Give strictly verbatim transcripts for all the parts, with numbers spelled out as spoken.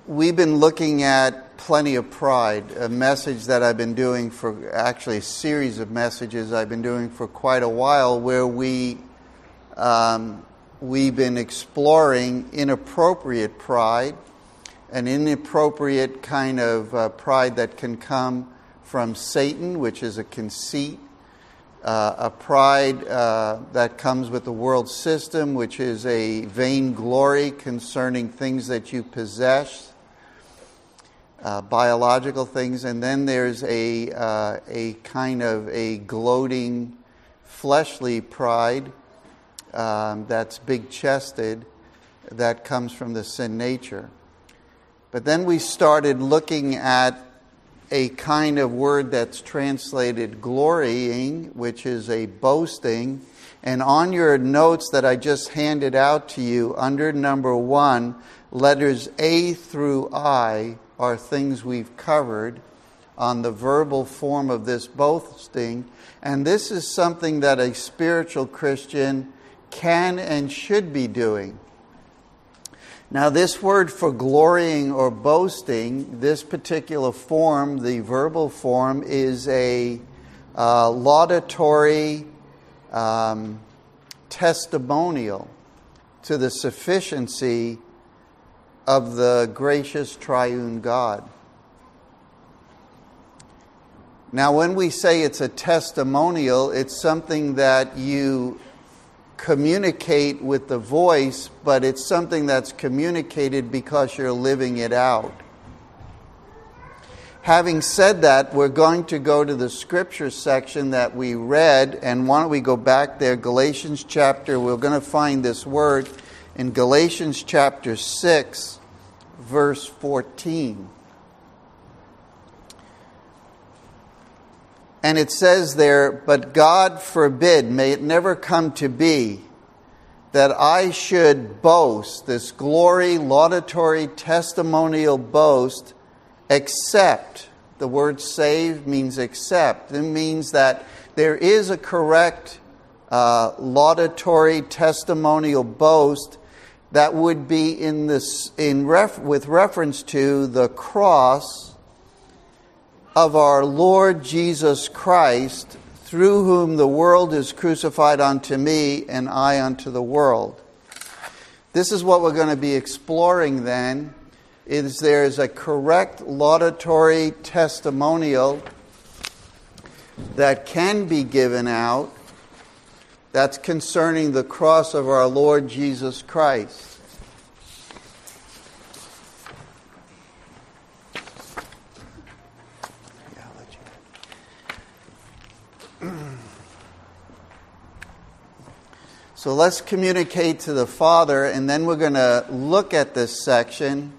we've been looking at Plenty of Pride, a message that I've been doing for, actually a series of messages I've been doing for quite a while, where we, um, we've been exploring inappropriate pride, an inappropriate kind of uh, pride that can come from Satan, which is a conceit, uh, a pride uh, that comes with the world system, which is a vainglory concerning things that you possess, uh, biological things, and then there's a uh, a kind of a gloating, fleshly pride um, that's big-chested, that comes from the sin nature. But then we started looking at a kind of word that's translated glorying, which is a boasting. And on your notes that I just handed out to you, under number one, letters A through I are things we've covered on the verbal form of this boasting. And this is something that a spiritual Christian can and should be doing. Now, this word for glorying or boasting, this particular form, the verbal form, is a uh, laudatory um, testimonial to the sufficiency of the gracious triune God. Now, when we say it's a testimonial, it's something that you communicate with the voice, but it's something that's communicated because you're living it out. Having said that, we're going to go to the scripture section that we read, and why don't we go back there, Galatians chapter, we're going to find this word in Galatians chapter six, verse fourteen. And it says there, "But God forbid, may it never come to be, that I should boast," this glory, laudatory, testimonial boast, "except," the word save means except. It means that there is a correct uh, laudatory, testimonial boast that would be in this, in ref, with reference to the cross of our Lord Jesus Christ, through whom the world is crucified unto me, and I unto the world. This is what we're going to be exploring then, is there is a correct laudatory testimonial that can be given out that's concerning the cross of our Lord Jesus Christ. So let's communicate to the Father, and then we're going to look at this section.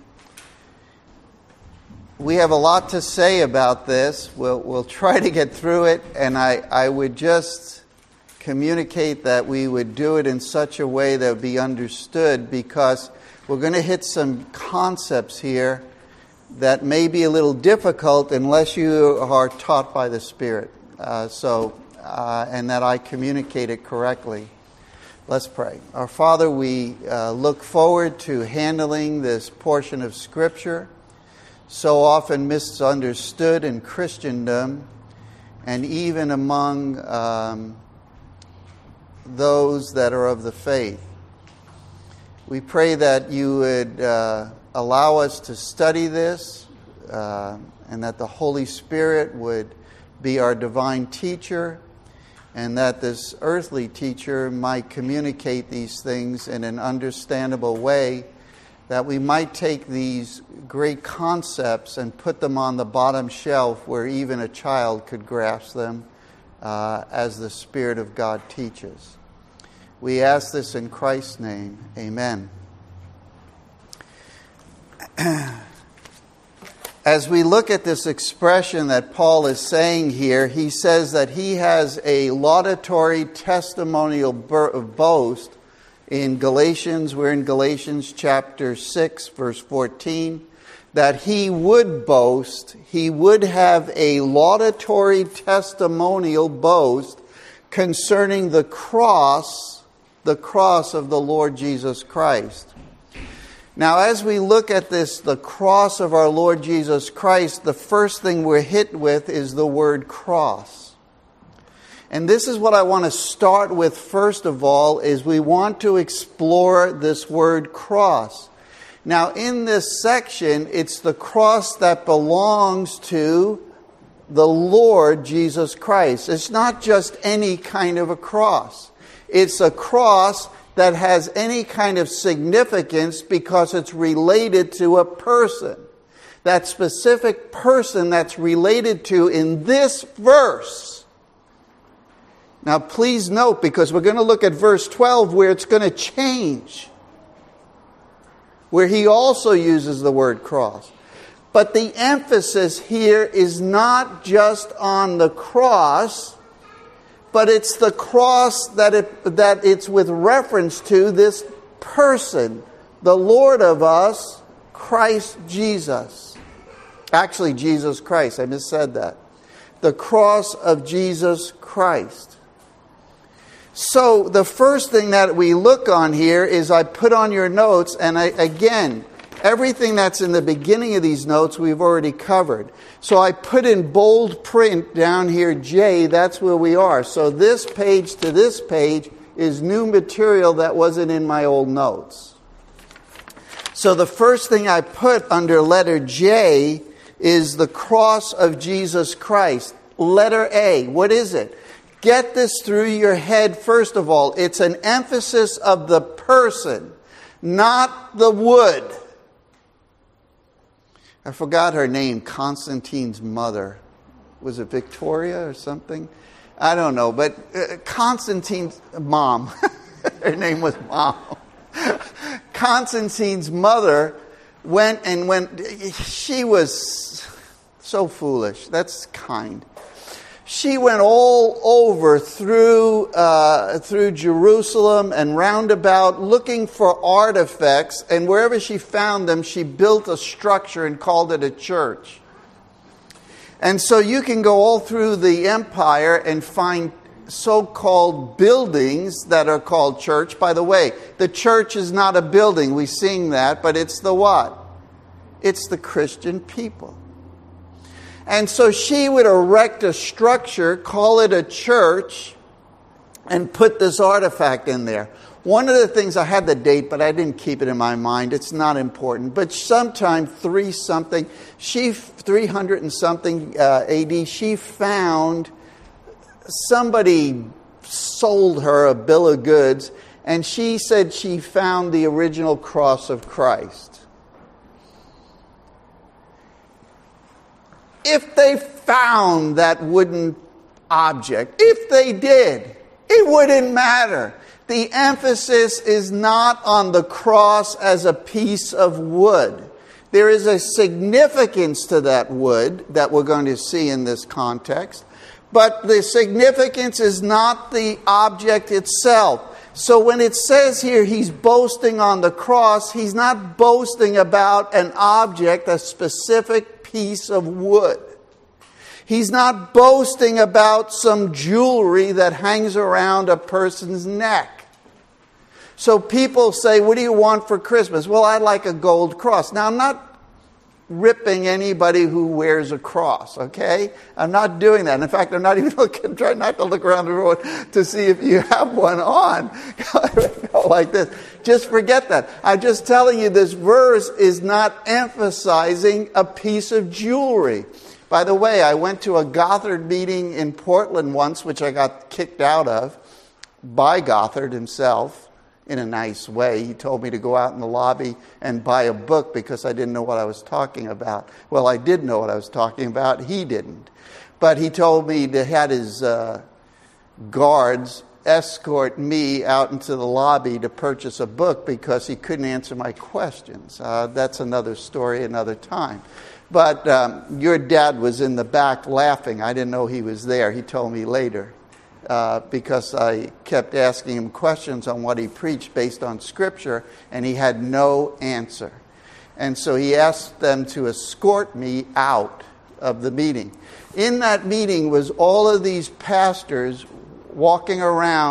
We have a lot to say about this. We'll, we'll try to get through it, and I, I would just communicate that we would do it in such a way that would be understood, because we're going to hit some concepts here that may be a little difficult unless you are taught by the Spirit. Uh, so, uh, and that I communicate it correctly. Let's pray. Our Father, we uh, look forward to handling this portion of Scripture, so often misunderstood in Christendom, and even among um, those that are of the faith. We pray that you would uh, allow us to study this, uh, and that the Holy Spirit would be our divine teacher, and that this earthly teacher might communicate these things in an understandable way, that we might take these great concepts and put them on the bottom shelf where even a child could grasp them uh, as the Spirit of God teaches. We ask this in Christ's name. Amen. As we look at this expression that Paul is saying here, he says that he has a laudatory testimonial boast in Galatians. We're in Galatians chapter six, verse fourteen. That he would boast, he would have a laudatory testimonial boast concerning the cross, the cross of the Lord Jesus Christ. Now, as we look at this, the cross of our Lord Jesus Christ, the first thing we're hit with is the word cross. And this is what I want to start with first of all, is we want to explore this word cross. Now, in this section, it's the cross that belongs to the Lord Jesus Christ. It's not just any kind of a cross. It's a cross that has any kind of significance because it's related to a person. That specific person that's related to in this verse. Now please note, because we're going to look at verse twelve where it's going to change. Where he also uses the word cross. But the emphasis here is not just on the cross, but it's the cross that it, that it's with reference to this person, the Lord of us, Christ Jesus. Actually, Jesus Christ. I missaid that. The cross of Jesus Christ. So the first thing that we look on here is I put on your notes, and I, again, everything that's in the beginning of these notes we've already covered. So I put in bold print down here, J, that's where we are. So this page to this page is new material that wasn't in my old notes. So the first thing I put under letter J is the cross of Jesus Christ. Letter A, what is it? Get this through your head first of all. It's an emphasis of the person, not the wood. I forgot her name, Constantine's mother. Was it Victoria or something? I don't know, but uh, Constantine's mom. Her name was Mom. Constantine's mother went and went, she was so foolish. That's kind. She went all over through uh, through Jerusalem and roundabout looking for artifacts, and wherever she found them, she built a structure and called it a church. And so you can go all through the empire and find so-called buildings that are called church. By the way, the church is not a building. We sing that, but it's the what? It's the Christian people. And so she would erect a structure, call it a church, and put this artifact in there. One of the things, I had the date, but I didn't keep it in my mind. It's not important. But sometime three something, she three hundred and something uh, A D, she found somebody sold her a bill of goods, and she said she found the original cross of Christ. If they found that wooden object, if they did, it wouldn't matter. The emphasis is not on the cross as a piece of wood. There is a significance to that wood that we're going to see in this context, but the significance is not the object itself. So when it says here he's boasting on the cross, he's not boasting about an object, a specific piece of wood. He's not boasting about some jewelry that hangs around a person's neck. So people say, what do you want for Christmas? Well, I'd like a gold cross. Now, I'm not ripping anybody who wears a cross, okay? I'm not doing that. In fact, I'm not even looking, trying not to look around the road to see if you have one on. Go like this. Just forget that. I'm just telling you this verse is not emphasizing a piece of jewelry. By the way, I went to a Gothard meeting in Portland once, which I got kicked out of by Gothard himself. In a nice way. He told me to go out in the lobby and buy a book because I didn't know what I was talking about. Well, I did know what I was talking about. He didn't. But he told me to have his uh, guards escort me out into the lobby to purchase a book because he couldn't answer my questions. Uh, that's another story, another time. But um, your dad was in the back laughing. I didn't know he was there. He told me later. Uh, because I kept asking him questions on what he preached based on Scripture, and he had no answer. And so he asked them to escort me out of the meeting. In that meeting was all of these pastors walking around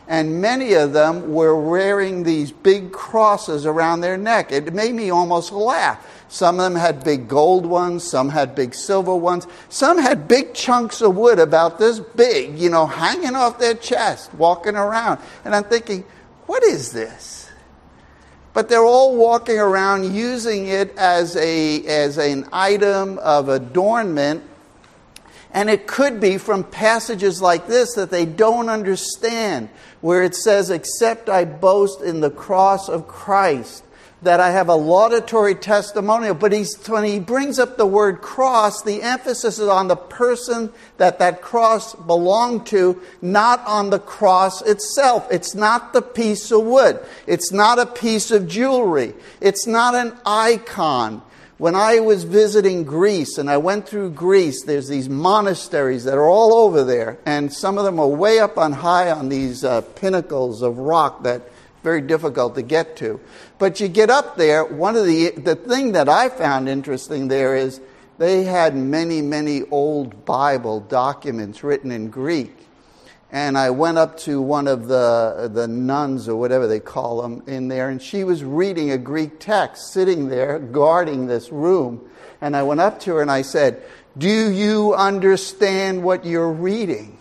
and many of them were wearing these big crosses around their neck. It made me almost laugh. Some of them had big gold ones, some had big silver ones, some had big chunks of wood about this big, you know, hanging off their chest, walking around. And I'm thinking, what is this? But they're all walking around using it as a as an item of adornment. And it could be from passages like this that they don't understand, where it says, except I boast in the cross of Christ, that I have a laudatory testimonial. But he's, when he brings up the word cross, the emphasis is on the person that that cross belonged to, not on the cross itself. It's not the piece of wood. It's not a piece of jewelry. It's not an icon. When I was visiting Greece, and I went through Greece, there's these monasteries that are all over there, and some of them are way up on high on these uh, pinnacles of rock that very difficult to get to. But you get up there, one of the the thing that I found interesting there is they had many, many old Bible documents written in Greek. And I went up to one of the the nuns, or whatever they call them, in there, and she was reading a Greek text, sitting there, guarding this room. And I went up to her and I said, do you understand what you're reading?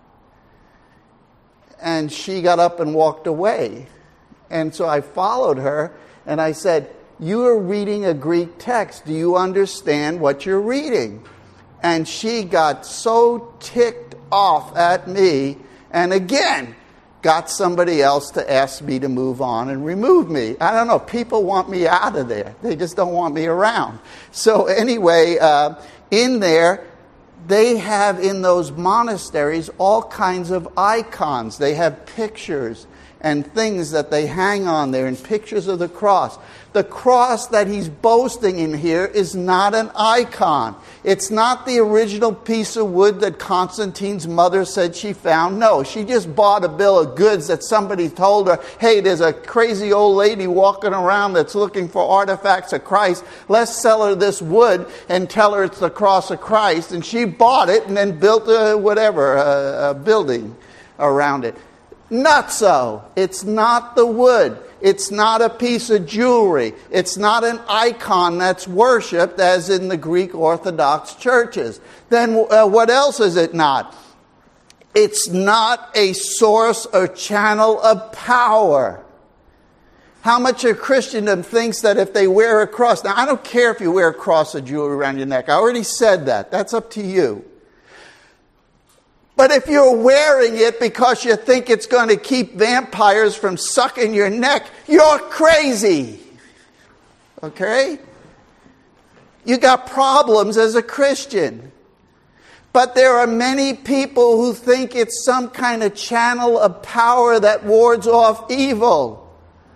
And she got up and walked away. And so I followed her, and I said, you are reading a Greek text. Do you understand what you're reading? And she got so ticked off at me, and again got somebody else to ask me to move on and remove me. I don't know, people want me out of there. They just don't want me around. So anyway, uh, in there, they have in those monasteries all kinds of icons. They have pictures and things that they hang on there, and pictures of the cross. The cross that he's boasting in here is not an icon. It's not the original piece of wood that Constantine's mother said she found. No, she just bought a bill of goods that somebody told her, hey, there's a crazy old lady walking around that's looking for artifacts of Christ. Let's sell her this wood and tell her it's the cross of Christ. And she bought it and then built a whatever, a, a building around it. Not so. It's not the wood. It's not a piece of jewelry. It's not an icon that's worshipped as in the Greek Orthodox churches. Then uh, what else is it not? It's not a source or channel of power. How much of Christendom thinks that if they wear a cross... Now, I don't care if you wear a cross of jewelry around your neck. I already said that. That's up to you. But if you're wearing it because you think it's going to keep vampires from sucking your neck, you're crazy. Okay? You got problems as a Christian. But there are many people who think it's some kind of channel of power that wards off evil.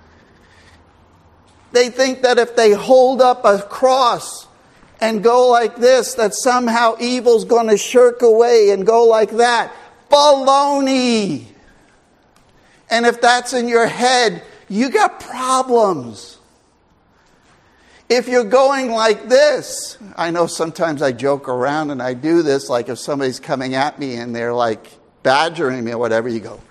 They think that if they hold up a cross and go like this, that somehow evil's going to shirk away and go like that. Baloney! And if that's in your head, you got problems. If you're going like this, I know sometimes I joke around and I do this, like if somebody's coming at me and they're like badgering me or whatever, you go,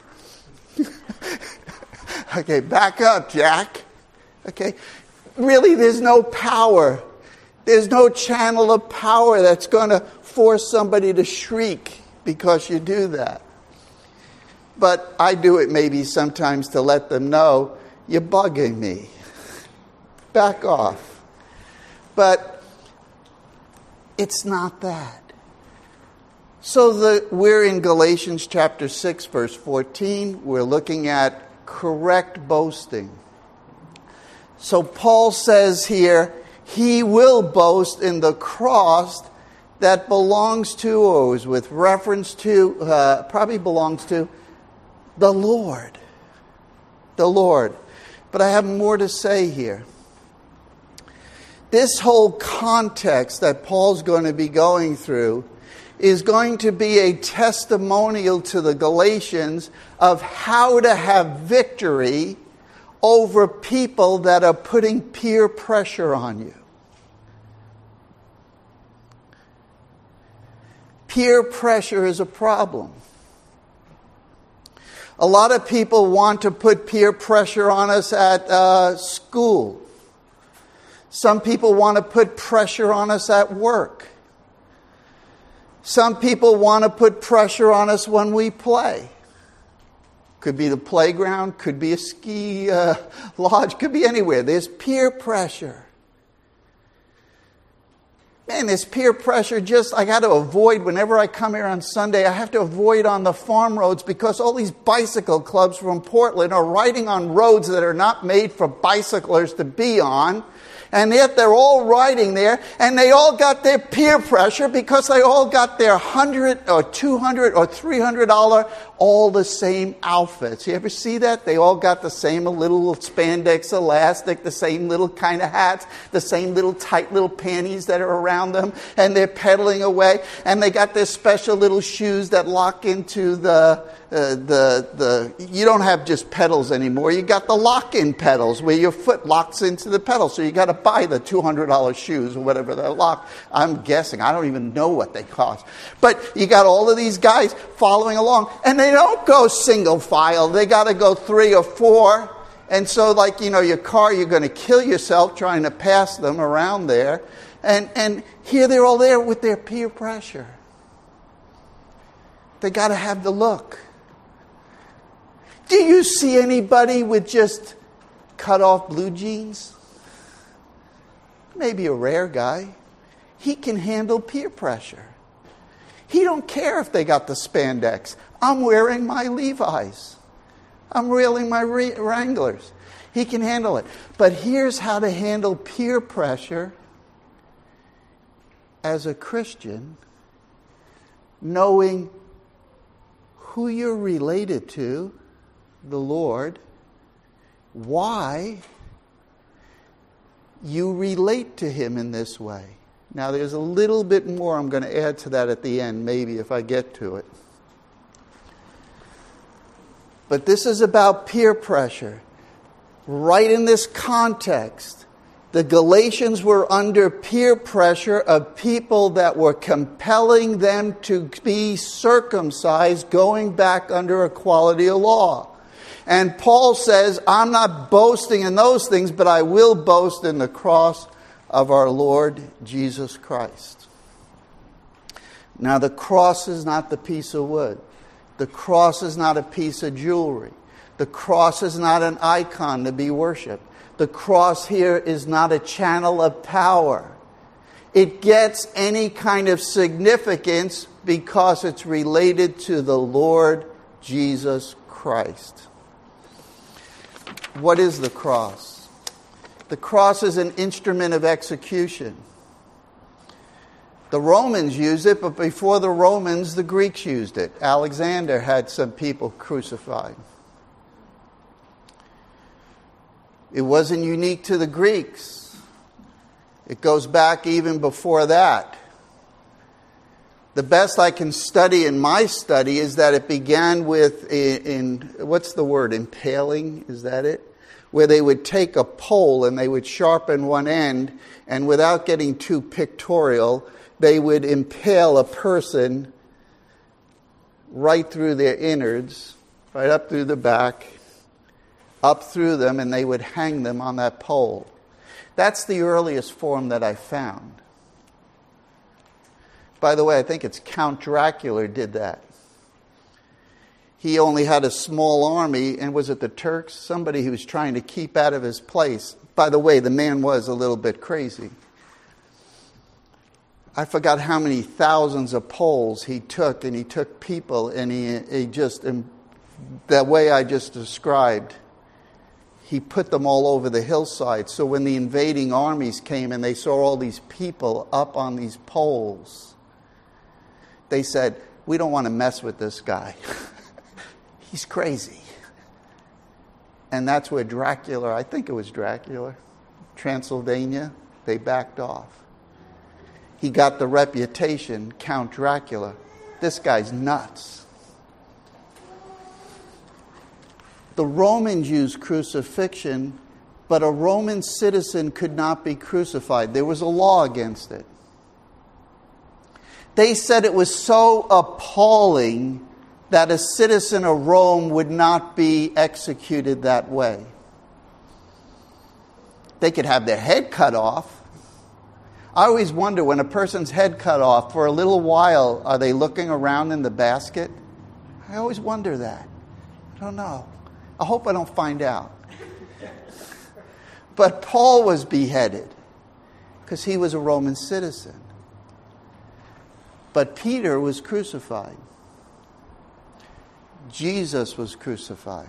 okay, back up, Jack. Okay, really, there's no power. There's no channel of power that's going to force somebody to shriek because you do that. But I do it maybe sometimes to let them know, you're bugging me. Back off. But it's not that. So the, we're in Galatians chapter six, verse fourteen. We're looking at correct boasting. So Paul says here, he will boast in the cross that belongs to, or is with reference to, uh, probably belongs to, the Lord. The Lord. But I have more to say here. This whole context that Paul's going to be going through is going to be a testimonial to the Galatians of how to have victory over people that are putting peer pressure on you. Peer pressure is a problem. A lot of people want to put peer pressure on us at uh, school. Some people want to put pressure on us at work. Some people want to put pressure on us when we play. Could be the playground, could be a ski uh, lodge, could be anywhere. There's peer pressure. Man, this peer pressure just, I got to avoid whenever I come here on Sunday. I have to avoid on the farm roads because all these bicycle clubs from Portland are riding on roads that are not made for bicyclers to be on. And yet they're all riding there, and they all got their peer pressure because they all got their one hundred dollars or two hundred dollars or three hundred dollars, all the same outfits. You ever see that? They all got the same little spandex elastic, the same little kind of hats, the same little tight little panties that are around them, and they're pedaling away, and they got their special little shoes that lock into the Uh, the the you don't have just pedals anymore. You got the lock-in pedals where your foot locks into the pedal. So you got to buy the two hundred dollars shoes or whatever they're locked. I'm guessing. I don't even know what they cost. But you got all of these guys following along, and they don't go single file. They got to go three or four. And so, like, you know, your car, you're going to kill yourself trying to pass them around there. And and here they're all there with their peer pressure. They got to have the look. Do you see anybody with just cut off blue jeans? Maybe a rare guy. He can handle peer pressure. He don't care if they got the spandex. I'm wearing my Levi's. I'm wearing my Wranglers. He can handle it. But here's how to handle peer pressure as a Christian, knowing who you're related to, the Lord, why you relate to Him in this way. Now, there's a little bit more I'm going to add to that at the end, maybe, if I get to it. But this is about peer pressure. Right in this context, the Galatians were under peer pressure of people that were compelling them to be circumcised, going back under equality of law. And Paul says, I'm not boasting in those things, but I will boast in the cross of our Lord Jesus Christ. Now, the cross is not the piece of wood. The cross is not a piece of jewelry. The cross is not an icon to be worshipped. The cross here is not a channel of power. It gets any kind of significance because it's related to the Lord Jesus Christ. What is the cross? The cross is an instrument of execution. The Romans used it, but before the Romans, the Greeks used it. Alexander had some people crucified. It wasn't unique to the Greeks. It goes back even before that. The best I can study in my study is that it began with, in, in what's the word, impaling, is that it? Where they would take a pole and they would sharpen one end, and without getting too pictorial, they would impale a person right through their innards, right up through the back, up through them, and they would hang them on that pole. That's the earliest form that I found. By the way, I think it's Count Dracula did that. He only had a small army, and was it the Turks? Somebody he was trying to keep out of his place. By the way, the man was a little bit crazy. I forgot how many thousands of poles he took, and he took people, and he, he just, that way I just described, he put them all over the hillside. So when the invading armies came and they saw all these people up on these poles, they said, we don't want to mess with this guy. He's crazy. And that's where Dracula, I think it was Dracula, Transylvania, they backed off. He got the reputation, Count Dracula. This guy's nuts. The Romans used crucifixion, but a Roman citizen could not be crucified. There was a law against it. They said it was so appalling that a citizen of Rome would not be executed that way. They could have their head cut off. I always wonder, when a person's head cut off, for a little while, are they looking around in the basket? I always wonder that. I don't know. I hope I don't find out. But Paul was beheaded because he was a Roman citizen. But Peter was crucified. Jesus was crucified.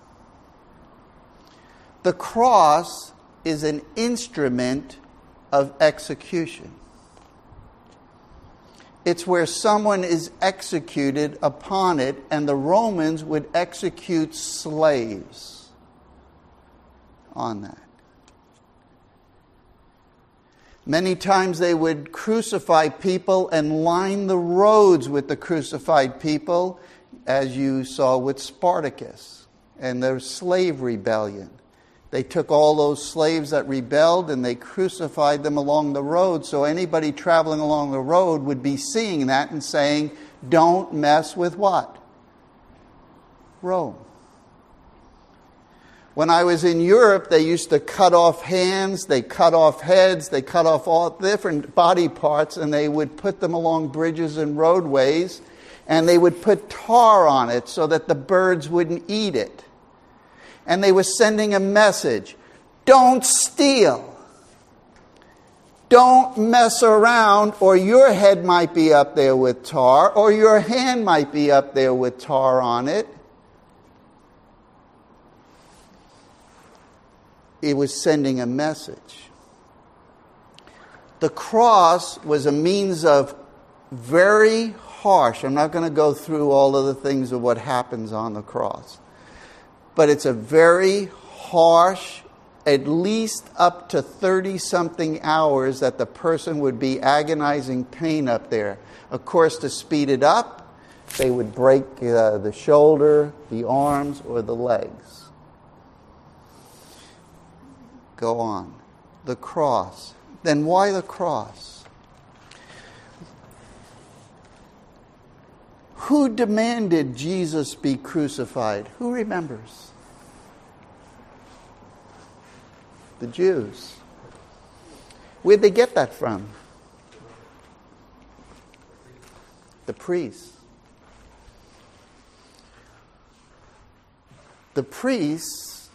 The cross is an instrument of execution. It's where someone is executed upon it, and the Romans would execute slaves on that. Many times they would crucify people and line the roads with the crucified people, as you saw with Spartacus and the slave rebellion. They took all those slaves that rebelled and they crucified them along the road. So anybody traveling along the road would be seeing that and saying, don't mess with what? Rome. When I was in Europe, they used to cut off hands, they cut off heads, they cut off all different body parts, and they would put them along bridges and roadways, and they would put tar on it so that the birds wouldn't eat it. And they were sending a message: don't steal. Don't mess around, or your head might be up there with tar, or your hand might be up there with tar on it. It was sending a message. The cross was a means of very harsh. I'm not going to go through all of the things of what happens on the cross. But it's a very harsh, at least up to thirty-something hours that the person would be agonizing pain up there. Of course, to speed it up, they would break uh, the shoulder, the arms, or the legs. Go on. The cross. Then why the cross? Who demanded Jesus be crucified? Who remembers? The Jews. Where'd they get that from? The priests. The priests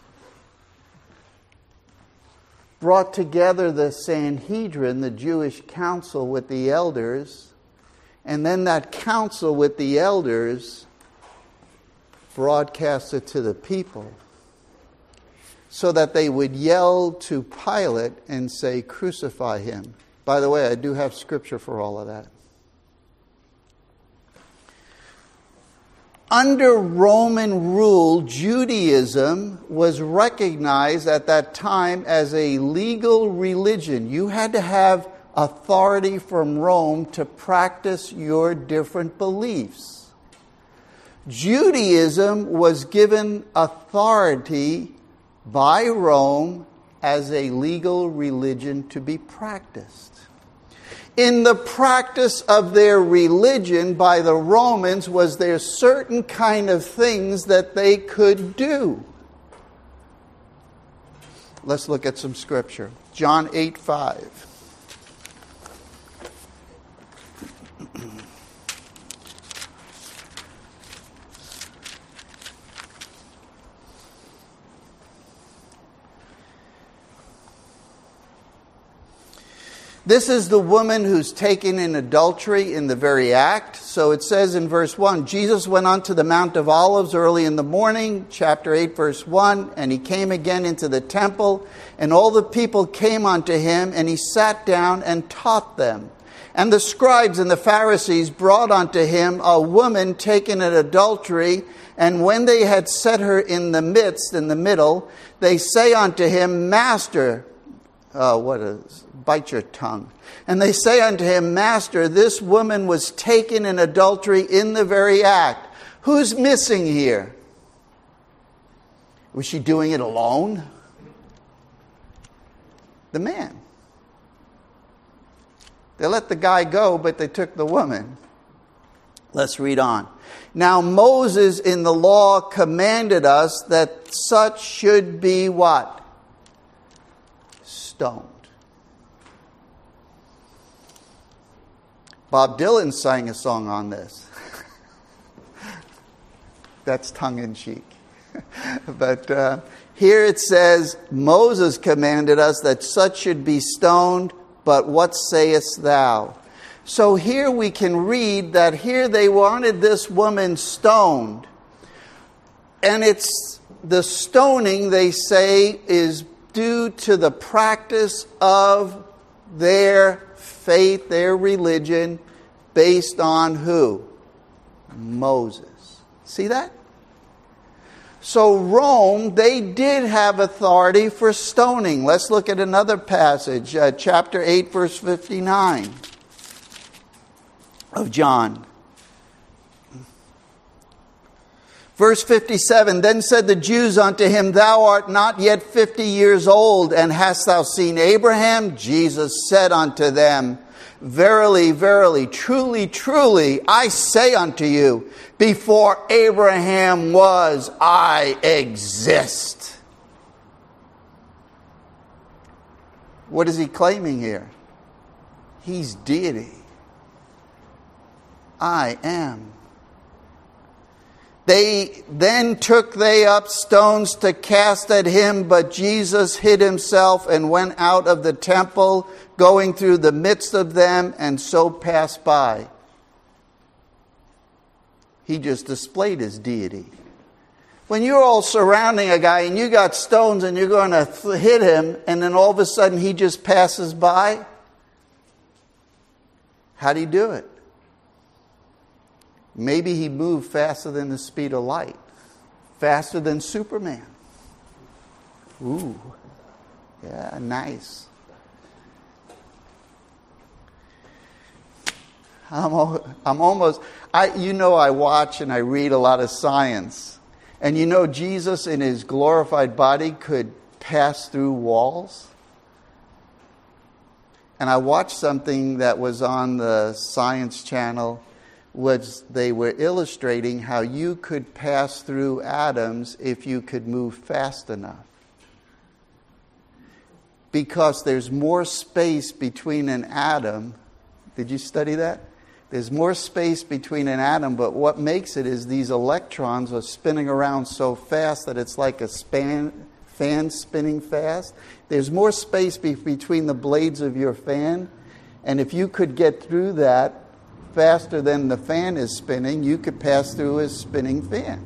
brought together the Sanhedrin, the Jewish council, with the elders, and then that council with the elders broadcast it to the people so that they would yell to Pilate and say, crucify him. By the way, I do have scripture for all of that. Under Roman rule, Judaism was recognized at that time as a legal religion. You had to have authority from Rome to practice your different beliefs. Judaism was given authority by Rome as a legal religion to be practiced. In the practice of their religion by the Romans was there certain kind of things that they could do. Let's look at some scripture. John eight five. This is the woman who's taken in adultery in the very act. So it says in verse one, Jesus went on to the Mount of Olives early in the morning, chapter eight, verse one, and he came again into the temple, and all the people came unto him, and he sat down and taught them. And the scribes and the Pharisees brought unto him a woman taken in adultery, and when they had set her in the midst, in the middle, they say unto him, Master, uh, what is, bite your tongue. And they say unto him, Master, this woman was taken in adultery in the very act. Who's missing here? Was she doing it alone? The man. They let the guy go, but they took the woman. Let's read on. Now Moses in the law commanded us that such should be what? Stoned. Bob Dylan sang a song on this. That's tongue-in-cheek. But uh, here it says, Moses commanded us that such should be stoned, but what sayest thou? So here we can read that here they wanted this woman stoned. And it's the stoning, they say, is due to the practice of their faith, their religion, based on who? Moses. See that? So Rome, they did have authority for stoning. Let's look at another passage, uh, chapter eight, verse fifty-nine of John. Verse fifty-seven, then said the Jews unto him, thou art not yet fifty years old, and hast thou seen Abraham? Jesus said unto them, verily, verily, truly, truly, I say unto you, before Abraham was, I exist. What is he claiming here? He's deity. I am. They then took they up stones to cast at him, but Jesus hid himself and went out of the temple, going through the midst of them, and so passed by. He just displayed his deity. When you're all surrounding a guy and you got stones and you're going to hit him, and then all of a sudden he just passes by, how do you do it? Maybe he moved faster than the speed of light. Faster than Superman. Ooh. Yeah, nice. I'm, I'm almost, I, you know I watch and I read a lot of science. And you know Jesus in his glorified body could pass through walls? And I watched something that was on the Science Channel, was they were illustrating how you could pass through atoms if you could move fast enough. Because there's more space between an atom. Did you study that? There's more space between an atom, but what makes it is these electrons are spinning around so fast that it's like a span, fan spinning fast. There's more space be- between the blades of your fan, and if you could get through that faster than the fan is spinning, you could pass through a spinning fan.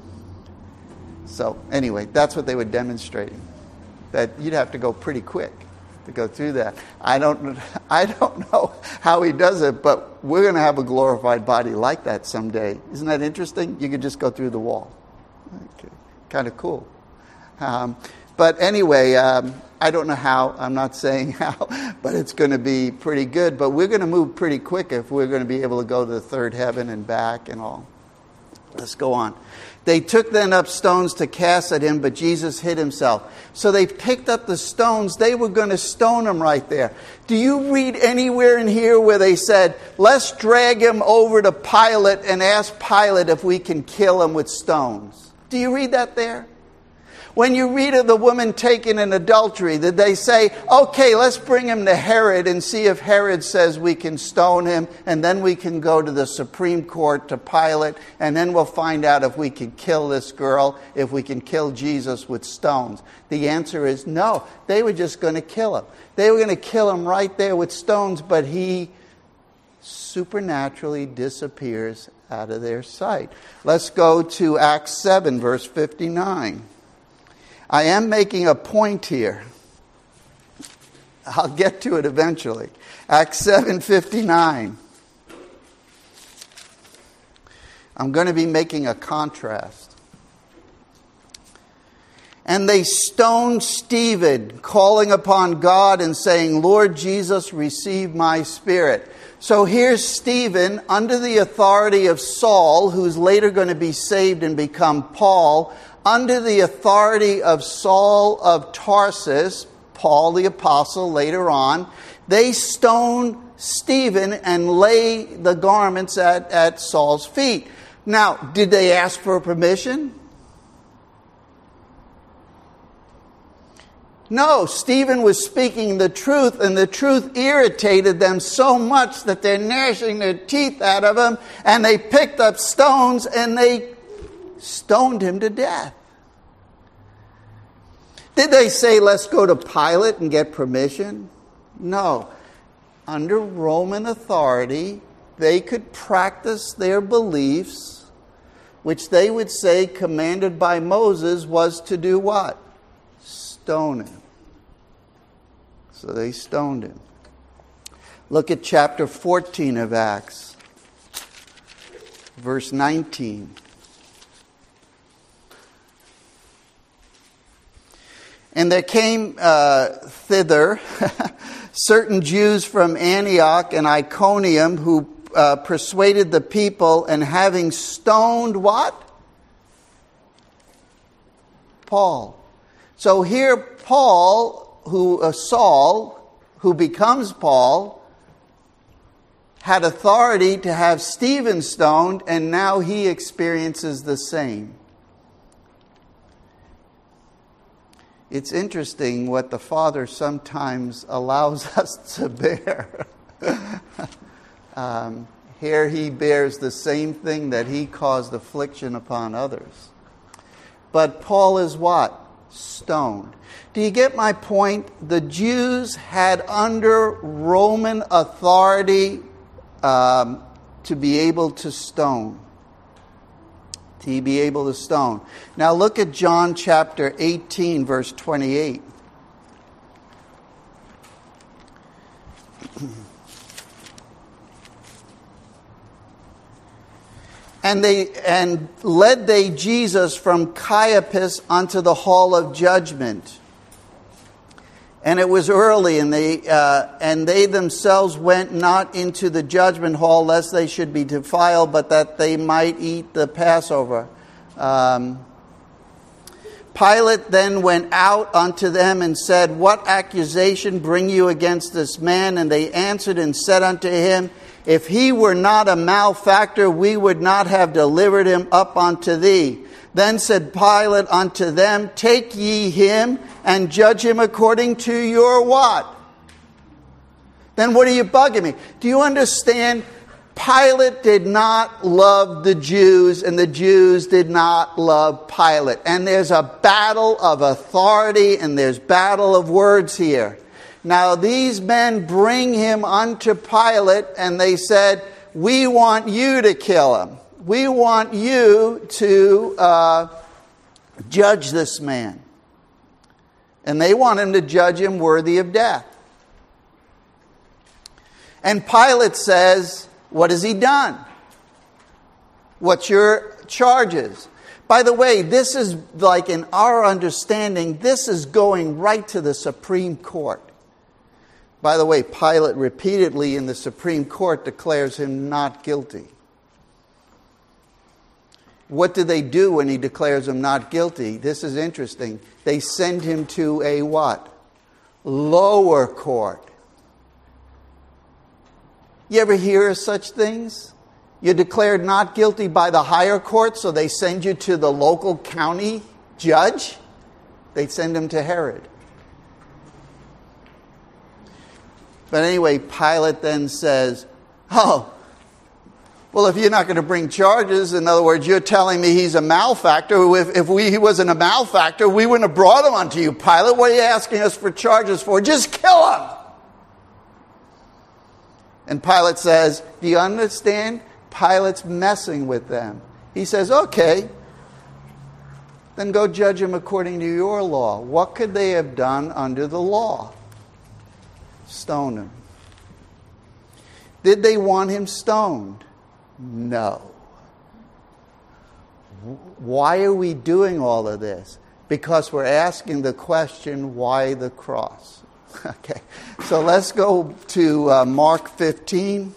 So anyway, that's what they were demonstrating. That you'd have to go pretty quick to go through that. I don't I don't know how he does it, but we're going to have a glorified body like that someday. Isn't that interesting? You could just go through the wall. Okay. Kind of cool. Um, but anyway, um, I don't know how. I'm not saying how, but it's going to be pretty good. But we're going to move pretty quick if we're going to be able to go to the third heaven and back and all. Let's go on. They took then up stones to cast at him, but Jesus hid himself. So they picked up the stones. They were going to stone him right there. Do you read anywhere in here where they said, let's drag him over to Pilate and ask Pilate if we can kill him with stones? Do you read that there? When you read of the woman taken in adultery, did they say, okay, let's bring him to Herod and see if Herod says we can stone him, and then we can go to the Supreme Court to Pilate, and then we'll find out if we can kill this girl, if we can kill Jesus with stones? The answer is no. They were just going to kill him. They were going to kill him right there with stones, but he supernaturally disappears out of their sight. Let's go to Acts seven, verse fifty-nine. I am making a point here. I'll get to it eventually. Acts seven fifty-nine. I'm going to be making a contrast. And they stoned Stephen, calling upon God and saying, Lord Jesus, receive my spirit. So here's Stephen under the authority of Saul, who's later going to be saved and become Paul, under the authority of Saul of Tarsus, Paul the apostle later on. They stoned Stephen and lay the garments at, at Saul's feet. Now, did they ask for permission? No, Stephen was speaking the truth, and the truth irritated them so much that they're gnashing their teeth out of him, and they picked up stones and they stoned him to death. Did they say, let's go to Pilate and get permission? No. Under Roman authority, they could practice their beliefs, which they would say, commanded by Moses, was to do what? Stone him. So they stoned him. Look at chapter fourteen of Acts, verse nineteen. And there came uh, thither certain Jews from Antioch and Iconium who uh, persuaded the people, and having stoned what? Paul. So here Paul, who uh, Saul, who becomes Paul, had authority to have Stephen stoned, and now he experiences the same. It's interesting what the Father sometimes allows us to bear. um, here he bears the same thing that he caused affliction upon others. But Paul is what? Stoned. Do you get my point? The Jews had under Roman authority um, to be able to stone. To be able to stone. Now look at John chapter eighteen, verse twenty-eight. And they and led they Jesus from Caiaphas unto the hall of judgment. And it was early, and they uh, and they themselves went not into the judgment hall, lest they should be defiled, but that they might eat the Passover. Um, Pilate then went out unto them and said, What accusation bring you against this man? And they answered and said unto him, If he were not a malefactor, we would not have delivered him up unto thee. Then said Pilate unto them, Take ye him and judge him according to your what? Then what are you bugging me? Do you understand? Pilate did not love the Jews, and the Jews did not love Pilate. And there's a battle of authority, and there's battle of words here. Now these men bring him unto Pilate, and they said, We want you to kill him. We want you to uh, judge this man. And they want him to judge him worthy of death. And Pilate says, What has he done? What's your charges? By the way, this is like in our understanding, this is going right to the Supreme Court. By the way, Pilate repeatedly in the Supreme Court declares him not guilty. What do they do when he declares him not guilty? This is interesting. They send him to a what? Lower court. You ever hear of such things? You're declared not guilty by the higher court, so they send you to the local county judge. They send him to Herod. But anyway, Pilate then says, Oh, well, if you're not going to bring charges, in other words, you're telling me he's a malefactor. If, if we, he wasn't a malefactor, we wouldn't have brought him unto you, Pilate. What are you asking us for charges for? Just kill him. And Pilate says, do you understand? Pilate's messing with them. He says, okay, then go judge him according to your law. What could they have done under the law? Stone him. Did they want him stoned? No. Why are we doing all of this? Because we're asking the question, why the cross? Okay, so let's go to uh, Mark fifteen.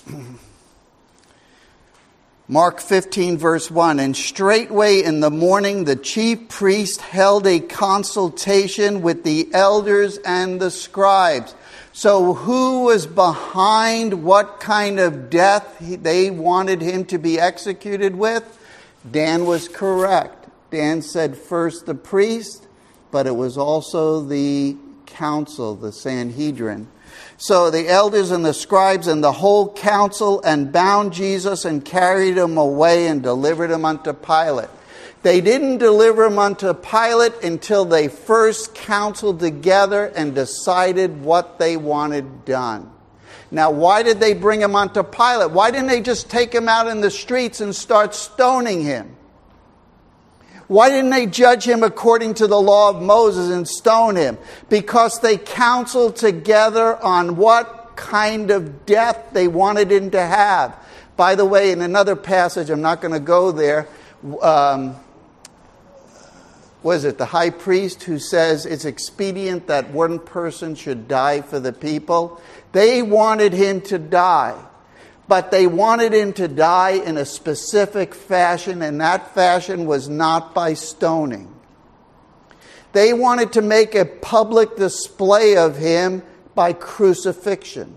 Mark fifteen, verse one, and straightway in the morning the chief priest held a consultation with the elders and the scribes. So who was behind what kind of death they wanted him to be executed with? Dan was correct. Dan said first the priest, but it was also the council, the Sanhedrin. So the elders and the scribes and the whole council and bound Jesus and carried him away and delivered him unto Pilate. They didn't deliver him unto Pilate until they first counseled together and decided what they wanted done. Now, why did they bring him unto Pilate? Why didn't they just take him out in the streets and start stoning him? Why didn't they judge him according to the law of Moses and stone him? Because they counseled together on what kind of death they wanted him to have. By the way, in another passage, I'm not going to go there, um, was it the high priest who says it's expedient that one person should die for the people? They wanted him to die. But they wanted him to die in a specific fashion, and that fashion was not by stoning. They wanted to make a public display of him by crucifixion.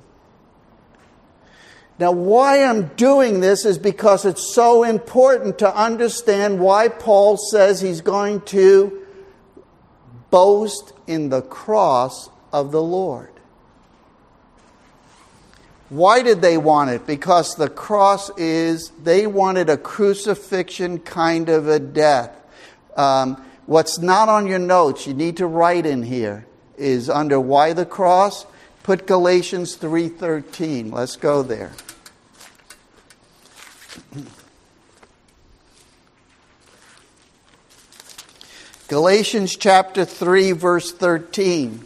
Now, why I'm doing this is because it's so important to understand why Paul says he's going to boast in the cross of the Lord. Why did they want it? Because the cross is, they wanted a crucifixion kind of a death. Um, what's not on your notes, you need to write in here, is under why the cross. Put Galatians three thirteen. Let's go there. Galatians chapter three, verse thirteen.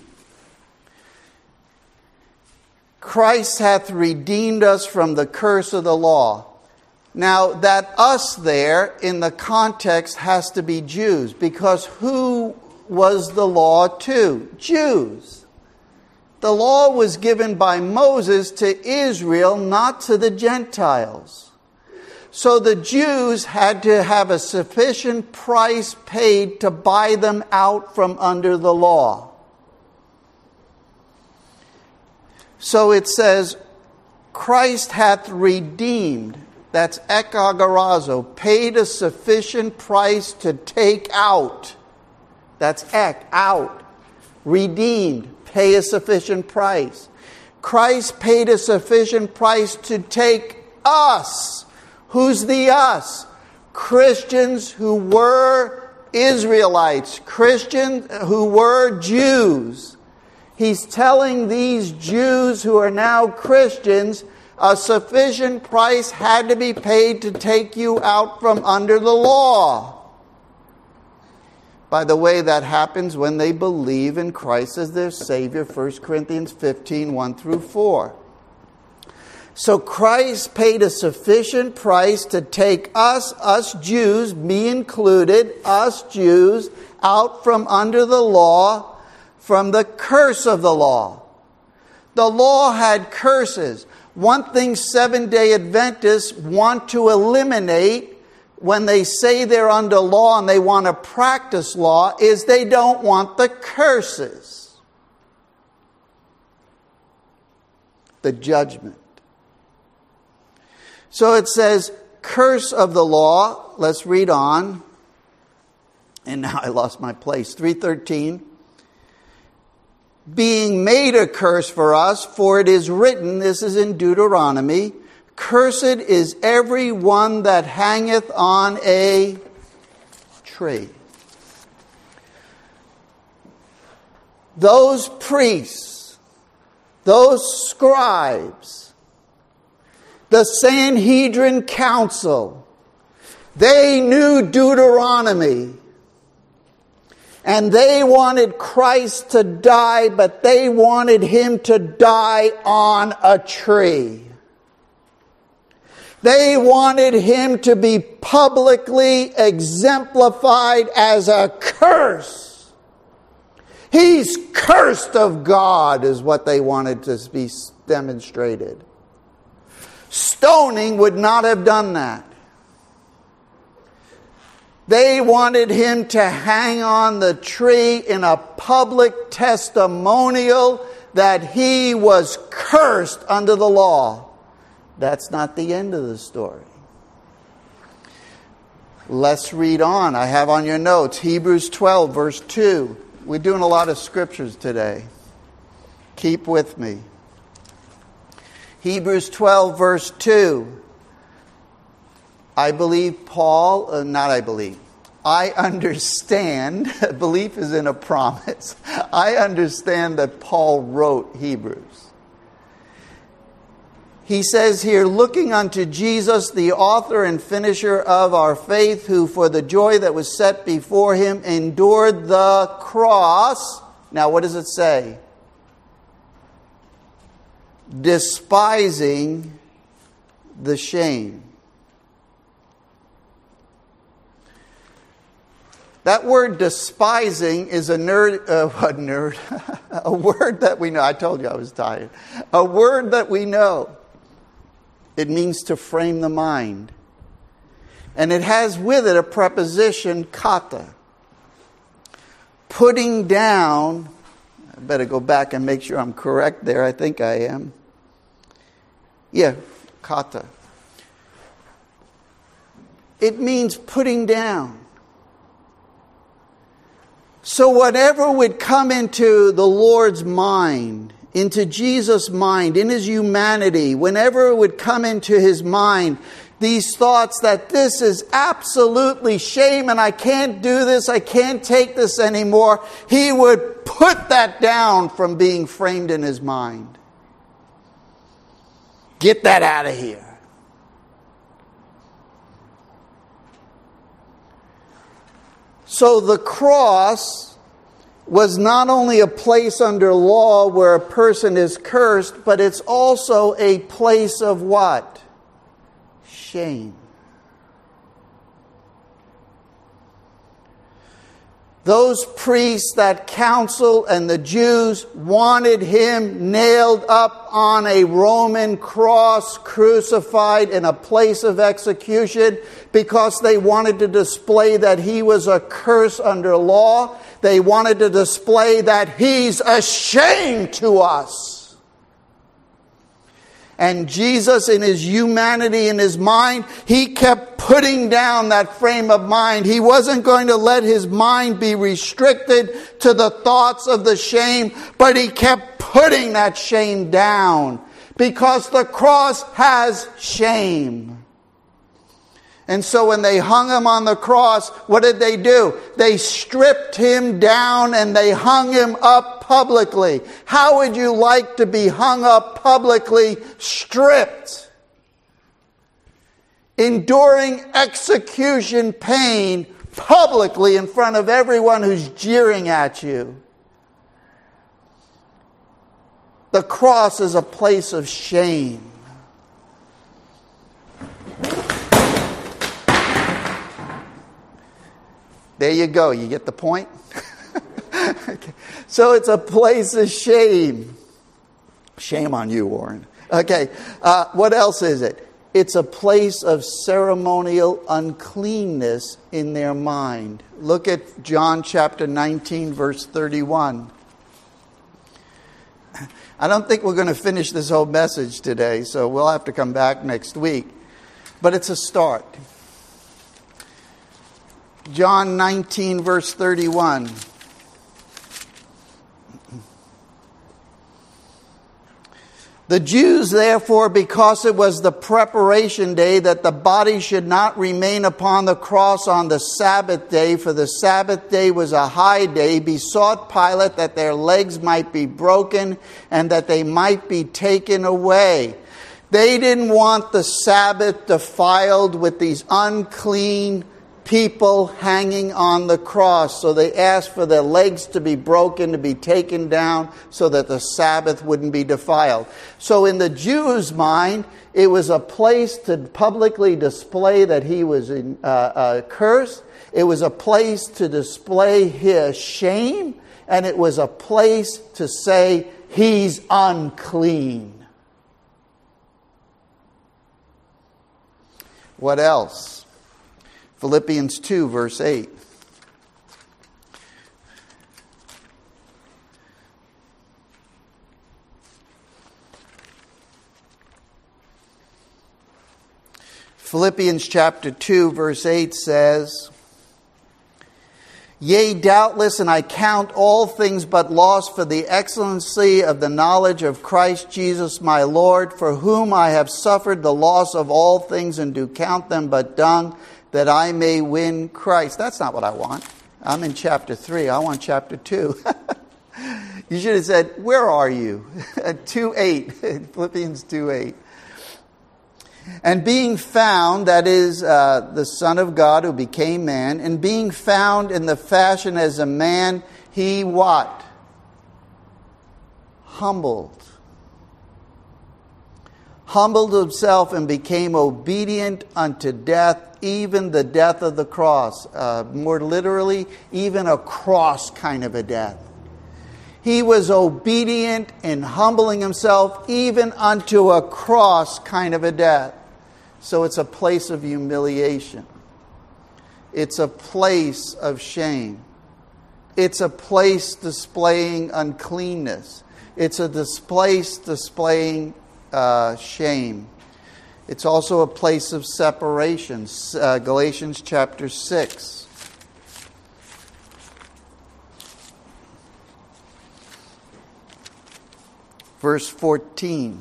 Christ hath redeemed us from the curse of the law. Now, that us there in the context has to be Jews, because who was the law to? Jews. The law was given by Moses to Israel, not to the Gentiles. So the Jews had to have a sufficient price paid to buy them out from under the law. So it says, Christ hath redeemed, that's ekagarazo, paid a sufficient price to take out. That's ek, out. Redeemed, pay a sufficient price. Christ paid a sufficient price to take us. Who's the us? Christians who were Israelites, Christians who were Jews. He's telling these Jews who are now Christians, a sufficient price had to be paid to take you out from under the law. By the way, that happens when they believe in Christ as their Savior, First Corinthians fifteen, one through four. So Christ paid a sufficient price to take us, us Jews, me included, us Jews, out from under the law, from the curse of the law. The law had curses. One thing Seventh-day Adventists want to eliminate when they say they're under law and they want to practice law is they don't want the curses. The judgment. So it says, curse of the law. Let's read on. And now I lost my place. three thirteen. Being made a curse for us, for it is written, this is in Deuteronomy, cursed is every one that hangeth on a tree. Those priests, those scribes, the Sanhedrin council, they knew Deuteronomy. And they wanted Christ to die, but they wanted him to die on a tree. They wanted him to be publicly exemplified as a curse. He's cursed of God, is what they wanted to be demonstrated. stoning would not have done that. They wanted him to hang on the tree in a public testimonial that he was cursed under the law. That's not the end of the story. Let's read on. I have on your notes Hebrews twelve, verse two. We're doing a lot of scriptures today. Keep with me. Hebrews twelve, verse two. I believe Paul, uh, not I believe, I understand, belief is in a promise. I understand that Paul wrote Hebrews. He says here, looking unto Jesus, the author and finisher of our faith, who for the joy that was set before him endured the cross. Now what does it say? Despising the shame. That word despising is a nerd, uh, a nerd, a word that we know. I told you I was tired. A word that we know. It means to frame the mind. And it has with it a preposition, kata. Putting down, I better go back and make sure I'm correct there. I think I am. Yeah, kata. It means putting down. So whatever would come into the Lord's mind, into Jesus' mind, in his humanity, whenever it would come into his mind, these thoughts that this is absolutely shame and I can't do this, I can't take this anymore, he would put that down from being framed in his mind. Get that out of here. So the cross was not only a place under law where a person is cursed, but it's also a place of what? Shame. Those priests, that council, and the Jews wanted him nailed up on a Roman cross, crucified in a place of execution, because they wanted to display that he was a curse under law. They wanted to display that he's a shame to us. And Jesus, in his humanity, in his mind, he kept putting down that frame of mind. He wasn't going to let his mind be restricted to the thoughts of the shame, but he kept putting that shame down, because the cross has shame. And so when they hung him on the cross, what did they do? They stripped him down and they hung him up publicly. How would you like to be hung up publicly, stripped? Enduring execution pain publicly in front of everyone who's jeering at you. The cross is a place of shame. There you go. You get the point? Okay. So it's a place of shame. Shame on you, Warren. Okay. Uh, what else is it? It's a place of ceremonial uncleanness in their mind. Look at John chapter nineteen, verse thirty-one. I don't think we're going to finish this whole message today, so we'll have to come back next week. But it's a start. John nineteen, verse thirty-one. The Jews, therefore, because it was the preparation day, that the body should not remain upon the cross on the Sabbath day, for the Sabbath day was a high day, besought Pilate that their legs might be broken and that they might be taken away. They didn't want the Sabbath defiled with these unclean people hanging on the cross. So they asked for their legs to be broken, to be taken down, so that the Sabbath wouldn't be defiled. So in the Jews' mind, it was a place to publicly display that he was in, uh, uh, cursed. It was a place to display his shame. And it was a place to say he's unclean. What else? Philippians two, verse eight. Philippians chapter two, verse eight says, Yea, doubtless, and I count all things but loss for the excellency of the knowledge of Christ Jesus my Lord, for whom I have suffered the loss of all things, and do count them but dung, that I may win Christ. That's not what I want. I'm in chapter three. I want chapter two. You should have said, where are you? two eight. Philippians two eight. And being found, that is uh, the Son of God who became man, and being found in the fashion as a man, he what? Humbled. Humbled himself and became obedient unto death, even the death of the cross. Uh, more literally, even a cross kind of a death. He was obedient in humbling himself even unto a cross kind of a death. So it's a place of humiliation. It's a place of shame. It's a place displaying uncleanness. It's a place displaying uh, shame. It's also a place of separation. Uh, Galatians chapter six. Verse fourteen.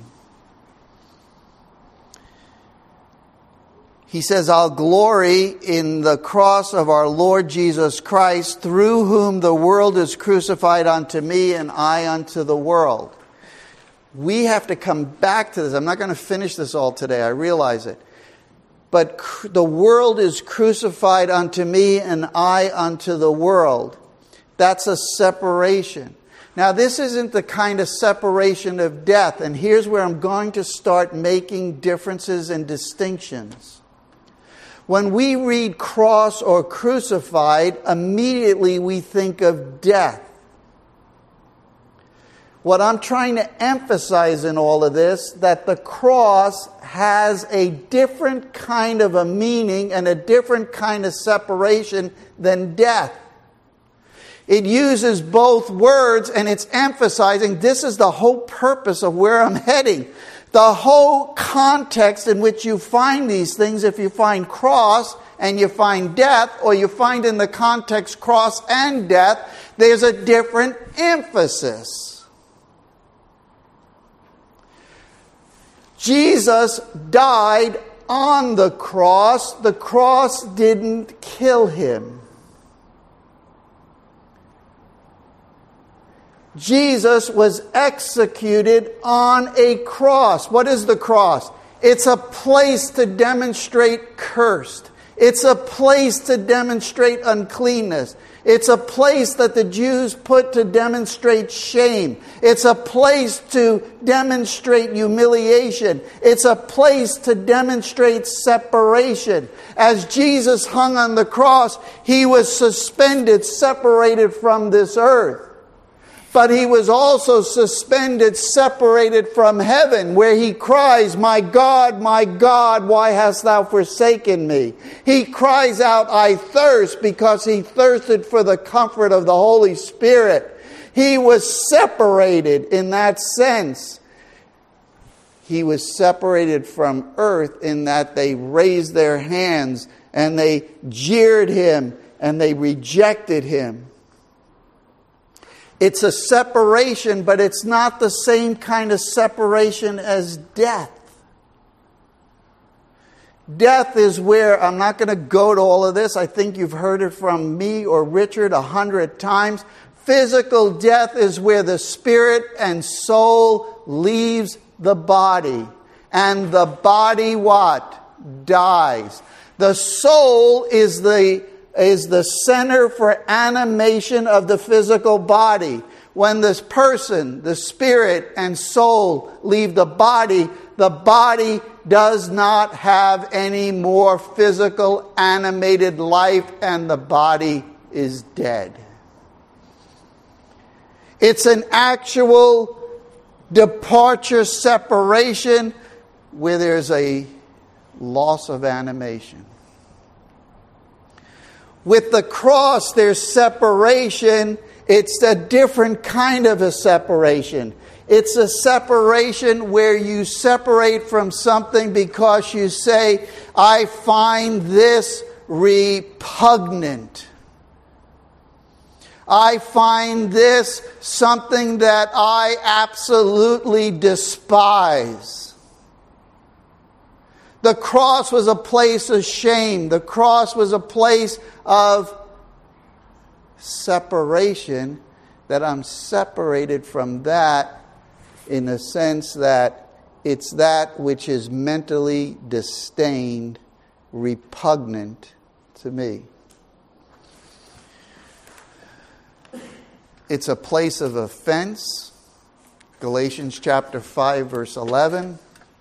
He says, I'll glory in the cross of our Lord Jesus Christ, through whom the world is crucified unto me, and I unto the world. We have to come back to this. I'm not going to finish this all today. I realize it. But cr- the world is crucified unto me, and I unto the world. That's a separation. Now, this isn't the kind of separation of death. And here's where I'm going to start making differences and distinctions. When we read cross or crucified, immediately we think of death. What I'm trying to emphasize in all of this, that the cross has a different kind of a meaning and a different kind of separation than death. It uses both words, and it's emphasizing this is the whole purpose of where I'm heading. The whole context in which you find these things, if you find cross and you find death, or you find in the context cross and death, there's a different emphasis. Jesus died on the cross. The cross didn't kill him. Jesus was executed on a cross. What is the cross? It's a place to demonstrate cursed. It's a place to demonstrate uncleanness. It's a place that the Jews put to demonstrate shame. It's a place to demonstrate humiliation. It's a place to demonstrate separation. As Jesus hung on the cross, he was suspended, separated from this earth. But he was also suspended, separated from heaven, where he cries, My God, my God, why hast thou forsaken me? He cries out, I thirst, because he thirsted for the comfort of the Holy Spirit. He was separated in that sense. He was separated from earth in that they raised their hands and they jeered him and they rejected him. It's a separation, but it's not the same kind of separation as death. Death is where, I'm not going to go to all of this. I think you've heard it from me or Richard a hundred times. Physical death is where the spirit and soul leaves the body. And the body what? Dies. The soul is the is the center for animation of the physical body. When this person, the spirit and soul leave the body, the body does not have any more physical animated life, and the body is dead. It's an actual departure, separation, where there's a loss of animation. With the cross, there's separation. It's a different kind of a separation. It's a separation where you separate from something because you say, I find this repugnant. I find this something that I absolutely despise. The cross was a place of shame. The cross was a place of separation, that I'm separated from that in the sense that it's that which is mentally disdained, repugnant to me. It's a place of offense. Galatians chapter five, verse eleven.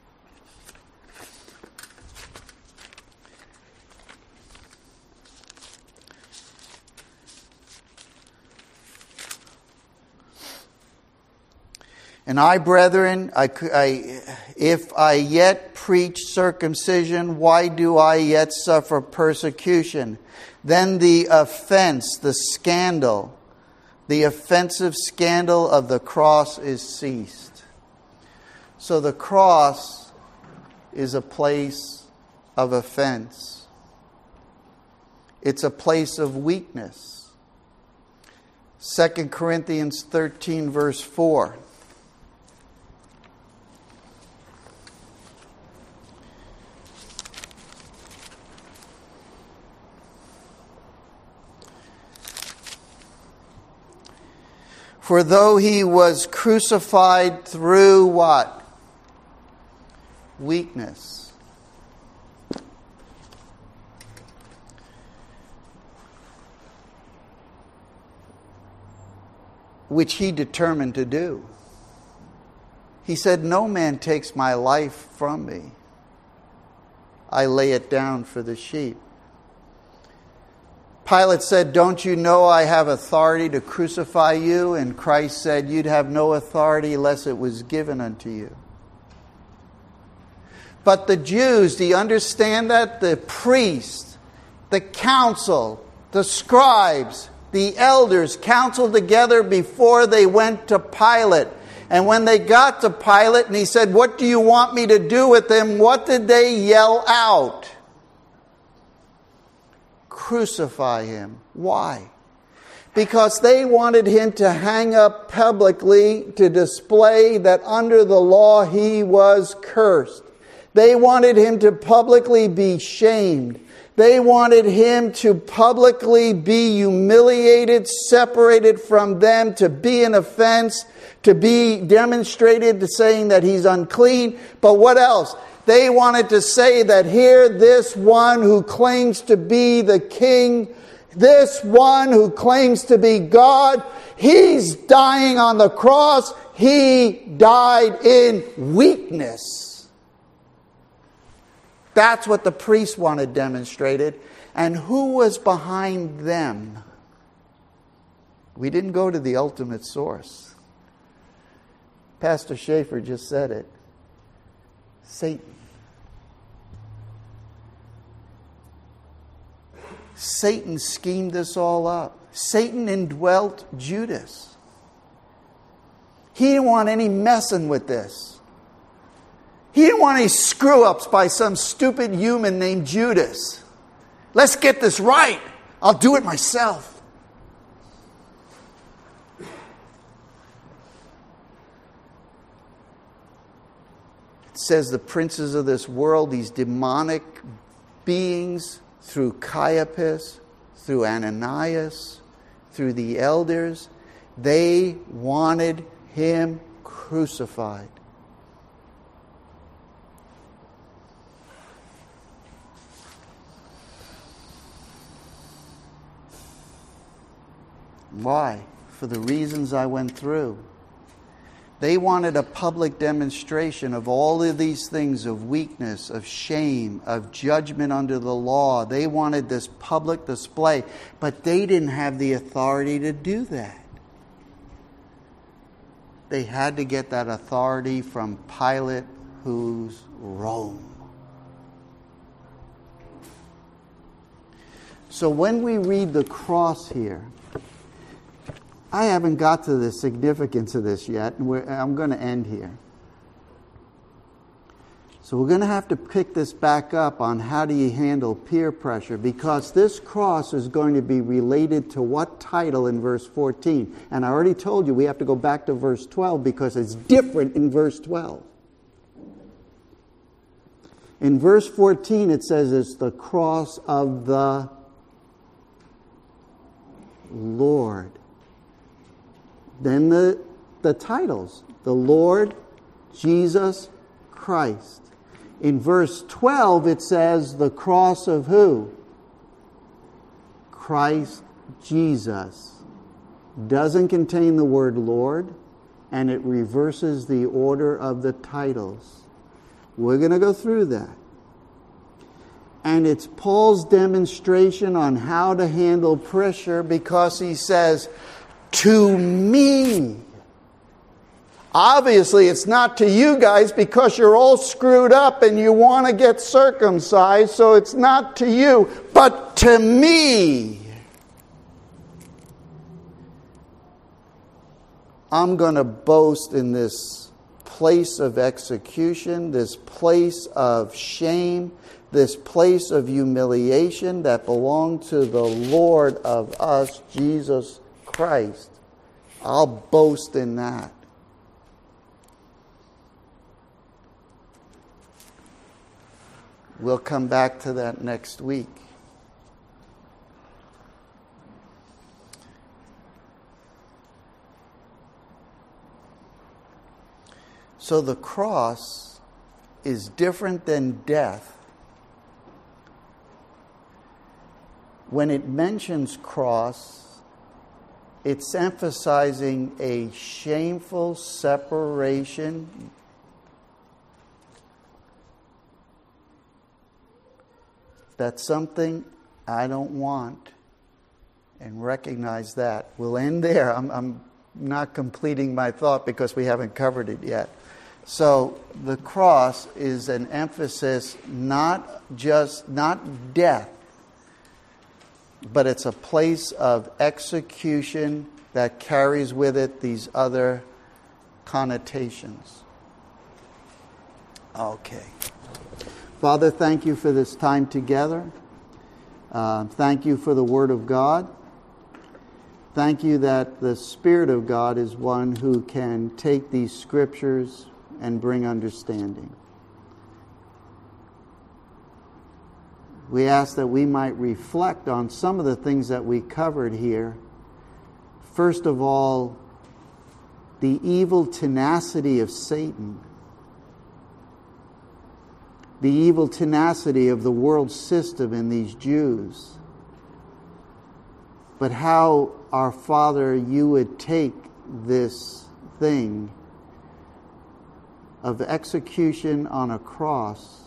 And I, brethren, I, I, if I yet preach circumcision, why do I yet suffer persecution? Then the offense, the scandal, the offensive scandal of the cross is ceased. So the cross is a place of offense. It's a place of weakness. Second Corinthians thirteen, verse four. For though he was crucified through what? Weakness. Which he determined to do. He said, no man takes my life from me. I lay it down for the sheep. Pilate said, don't you know I have authority to crucify you? And Christ said, you'd have no authority unless it was given unto you. But the Jews, do you understand that? The priests, the council, the scribes, the elders counseled together before they went to Pilate. And when they got to Pilate and he said, what do you want me to do with him? What did they yell out? Crucify him. Why? Because they wanted him to hang up publicly to display that under the law he was cursed. They wanted him to publicly be shamed. They wanted him to publicly be humiliated, separated from them, to be an offense, to be demonstrated to saying that he's unclean. But what else? They wanted to say that here, this one who claims to be the king, this one who claims to be God, he's dying on the cross. He died in weakness. That's what the priests wanted demonstrated. And who was behind them? We didn't go to the ultimate source. Pastor Schaefer just said it. Satan. Satan schemed this all up. Satan indwelt Judas. He didn't want any messing with this. He didn't want any screw-ups by some stupid human named Judas. Let's get this right. I'll do it myself. It says the princes of this world, these demonic beings, through Caiaphas, through Ananias, through the elders, they wanted him crucified. Why? For the reasons I went through. They wanted a public demonstration of all of these things, of weakness, of shame, of judgment under the law. They wanted this public display, but they didn't have the authority to do that. They had to get that authority from Pilate, who's Rome. So when we read the cross here, I haven't got to the significance of this yet, and we're, I'm going to end here. So we're going to have to pick this back up on how do you handle peer pressure, because this cross is going to be related to what title in verse fourteen. And I already told you we have to go back to verse twelve because it's different in verse twelve. In verse fourteen it says it's the cross of the Lord. Then the, the titles, the Lord Jesus Christ. In verse twelve it says the cross of who? Christ Jesus. Doesn't contain the word Lord, and it reverses the order of the titles. We're going to go through that. And it's Paul's demonstration on how to handle pressure, because he says, to me. Obviously, it's not to you guys because you're all screwed up and you want to get circumcised, so it's not to you, but to me. I'm going to boast in this place of execution, this place of shame, this place of humiliation that belonged to the Lord of us, Jesus Christ. I'll boast in that. We'll come back to that next week. So the cross is different than death. When it mentions cross, it's emphasizing a shameful separation. That's something I don't want, and recognize that. We'll end there. I'm, I'm not completing my thought because we haven't covered it yet. So the cross is an emphasis, not just, not death, but it's a place of execution that carries with it these other connotations. Okay. Father, thank you for this time together. Uh, thank you for the Word of God. Thank you that the Spirit of God is one who can take these Scriptures and bring understanding. We ask that we might reflect on some of the things that we covered here. First of all, the evil tenacity of Satan. The evil tenacity of the world system and these Jews. But how, our Father, you would take this thing of execution on a cross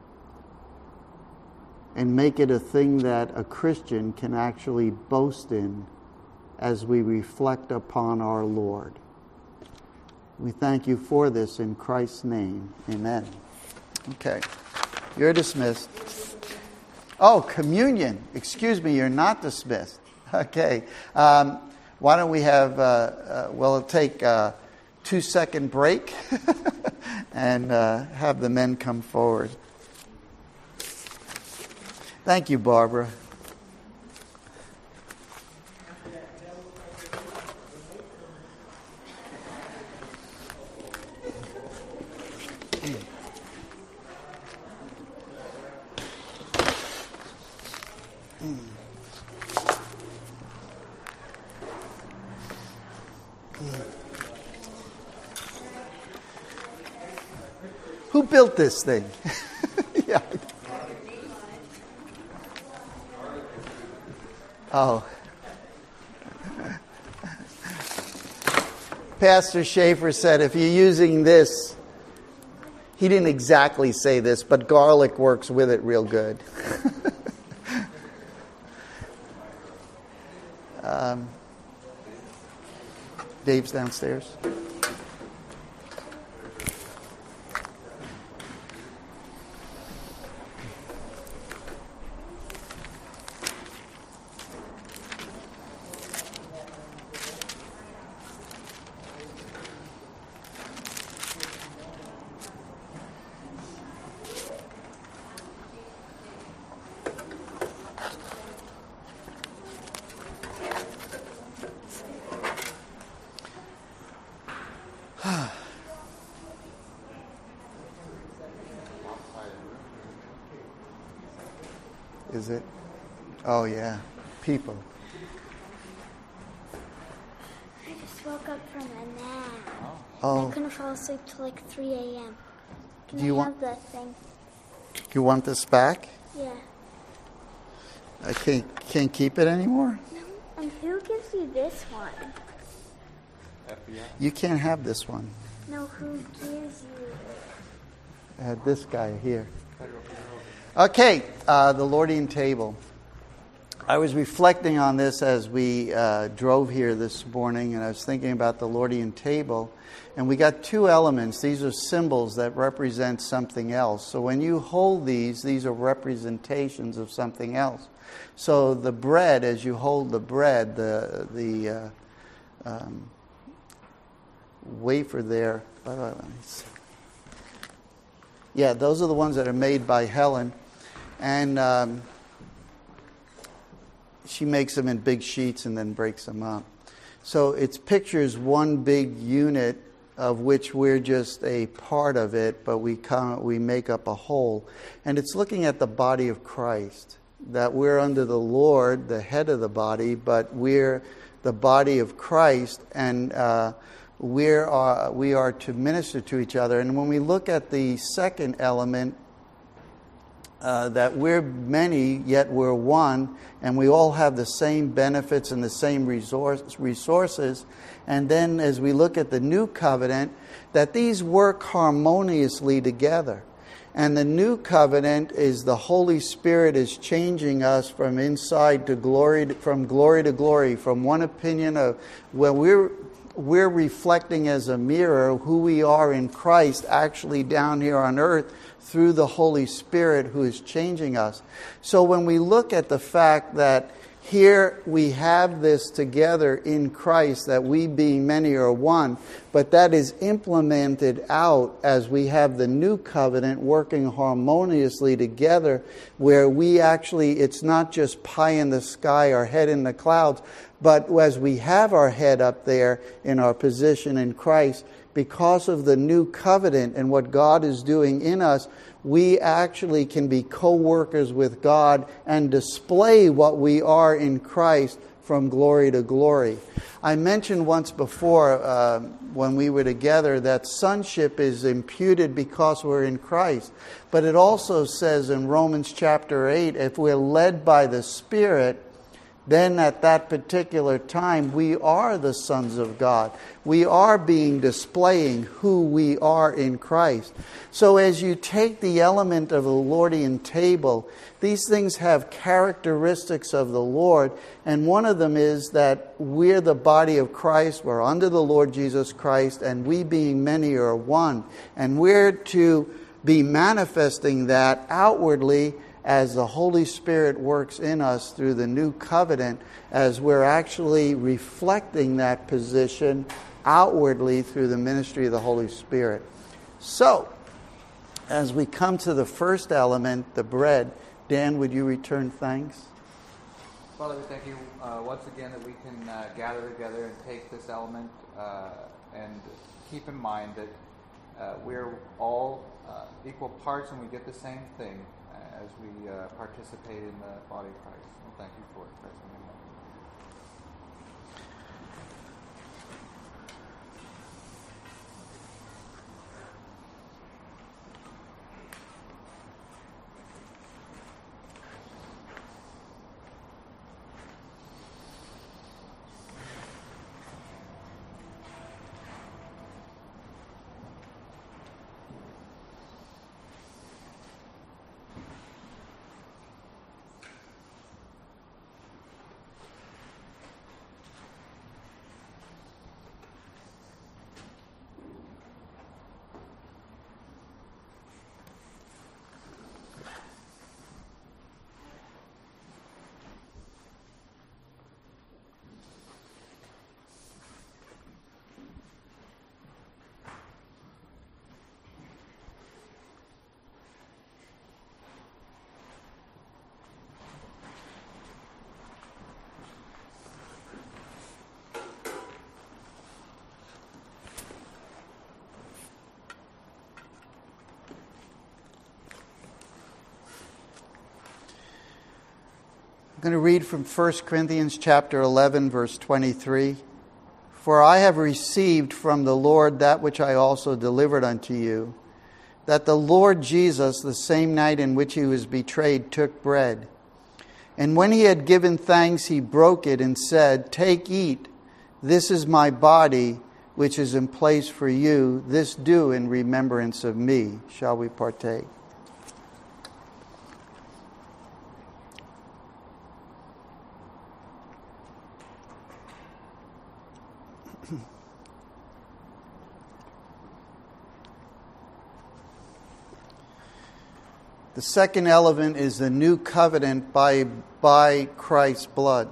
and make it a thing that a Christian can actually boast in as we reflect upon our Lord. We thank you for this in Christ's name. Amen. Okay. You're dismissed. Oh, communion. Excuse me, you're not dismissed. Okay. Um, why don't we have, uh, uh, well, it'll take a two-second break and uh, have the men come forward. Thank you, Barbara. Who built this thing? Yeah. Oh. Pastor Schaefer said if you're using this, he didn't exactly say this, but garlic works with it real good. um, Dave's downstairs. Is it? Oh, yeah. People. I just woke up from a nap. Oh. I couldn't fall asleep till like three a.m. Can Do I you have want- the thing? You want this back? Yeah. I can't, can't keep it anymore? No. And who gives you this one? F B I. You can't have this one. No, who gives you it? I had this guy here. Okay, uh, the Lordian table. I was reflecting on this as we uh, drove here this morning, and I was thinking about the Lordian table. And we got two elements. These are symbols that represent something else. So when you hold these, these are representations of something else. So the bread, as you hold the bread, the the uh, um, wafer there. Uh, let me see. Yeah, those are the ones that are made by Helen. And um, she makes them in big sheets and then breaks them up. So it's pictures one big unit of which we're just a part of it, but we come, we make up a whole. And it's looking at the body of Christ, that we're under the Lord, the head of the body, but we're the body of Christ, and uh, we're, uh, we are to minister to each other. And when we look at the second element, Uh, that we're many, yet we're one, and we all have the same benefits and the same resource, resources. And then as we look at the new covenant, that these work harmoniously together. And the new covenant is the Holy Spirit is changing us from inside to glory, to, from glory to glory, from one opinion of where we're we're reflecting as a mirror who we are in Christ, actually down here on earth, through the Holy Spirit who is changing us. So when we look at the fact that here we have this together in Christ, that we being many are one, but that is implemented out as we have the new covenant working harmoniously together, where we actually, it's not just pie in the sky, our head in the clouds, but as we have our head up there in our position in Christ, because of the new covenant and what God is doing in us, we actually can be co-workers with God and display what we are in Christ from glory to glory. I mentioned once before uh, when we were together that sonship is imputed because we're in Christ. But it also says in Romans chapter eight, if we're led by the Spirit, then at that particular time, we are the sons of God. We are being displaying who we are in Christ. So as you take the element of the Lordian table, these things have characteristics of the Lord. And one of them is that we're the body of Christ. We're under the Lord Jesus Christ. And we being many are one. And we're to be manifesting that outwardly as the Holy Spirit works in us through the new covenant, as we're actually reflecting that position outwardly through the ministry of the Holy Spirit. So, as we come to the first element, the bread, Dan, would you return thanks? Father, we thank you uh, once again that we can uh, gather together and take this element uh, and keep in mind that uh, we're all uh, equal parts and we get the same thing as we uh, participate in the body of Christ. Well, thank you for it. Christ, in your name. I'm going to read from First Corinthians chapter eleven, verse twenty-three. For I have received from the Lord that which I also delivered unto you, that the Lord Jesus, the same night in which he was betrayed, took bread. And when he had given thanks, he broke it and said, Take, eat, this is my body, which is in place for you. This do in remembrance of me. Shall we partake? The second element is the new covenant by, by Christ's blood,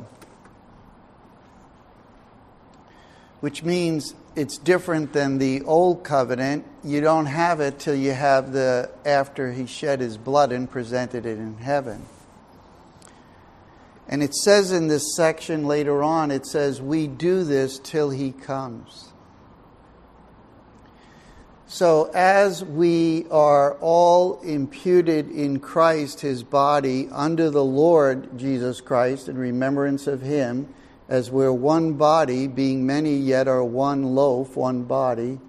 which means it's different than the old covenant. You don't have it till you have the after he shed his blood and presented it in heaven. And it says in this section later on, it says, we do this till he comes. So as we are all imputed in Christ, his body, under the Lord Jesus Christ, in remembrance of him, as we're one body, being many yet are one loaf, one body.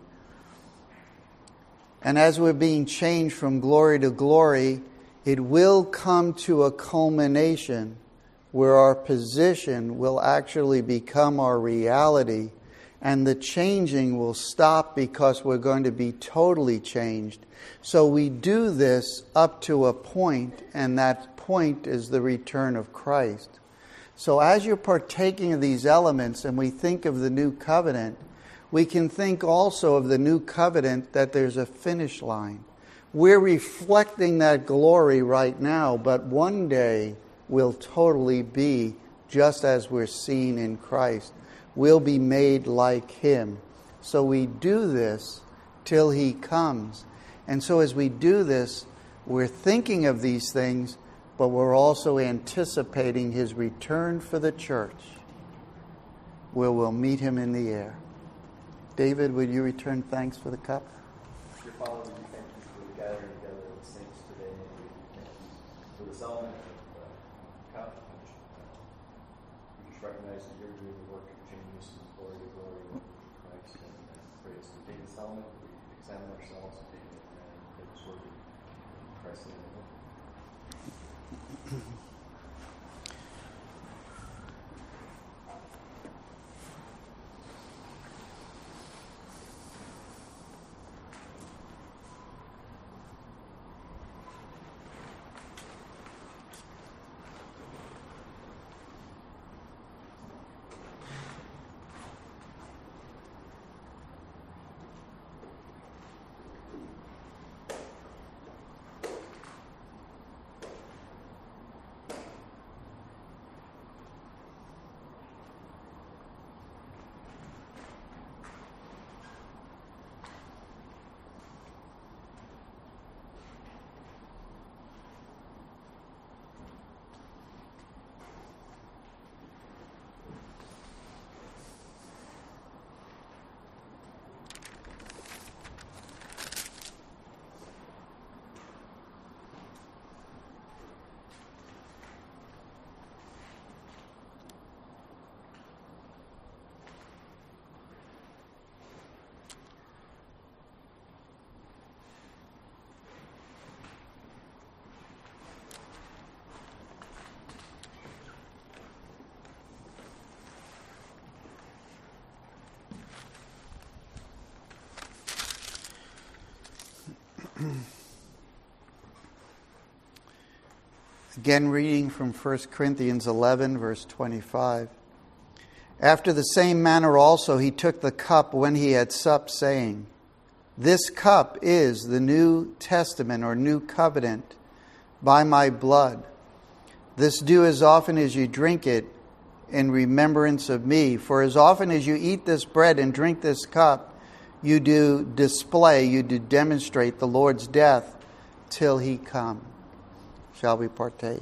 And as we're being changed from glory to glory, it will come to a culmination where our position will actually become our reality. And the changing will stop because we're going to be totally changed. So we do this up to a point, and that point is the return of Christ. So as you're partaking of these elements and we think of the new covenant, we can think also of the new covenant that there's a finish line. We're reflecting that glory right now, but one day we'll totally be just as we're seen in Christ. We'll be made like him. So we do this till he comes. And so as we do this, we're thinking of these things, but we're also anticipating his return for the church, where we'll meet him in the air. David, would you return thanks for the cup? Dear Father, we thank you for the gathering together of the saints today, and we thank you for this element of the cup. We just recognize that you're doing the work of changing us from glory to glory in Christ, and uh, pray as we take this element, we examine ourselves and take it and take this word in Christ's name. Again, reading from First Corinthians eleven, verse twenty-five. After the same manner also he took the cup when he had supped, saying, This cup is the New Testament or New Covenant by my blood. This do as often as you drink it in remembrance of me. For as often as you eat this bread and drink this cup, you do display, you do demonstrate the Lord's death till he come. Shall we partake?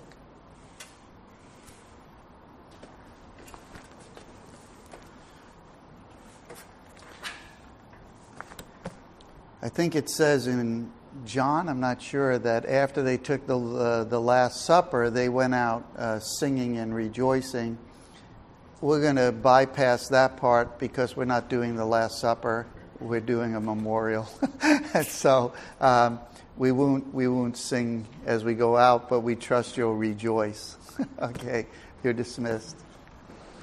I think it says in John, I'm not sure, that after they took the uh, the Last Supper, they went out uh, singing and rejoicing. We're going to bypass that part because we're not doing the Last Supper. We're doing a memorial. so um, we won't we won't sing as we go out, but we trust you'll rejoice. Okay, you're dismissed.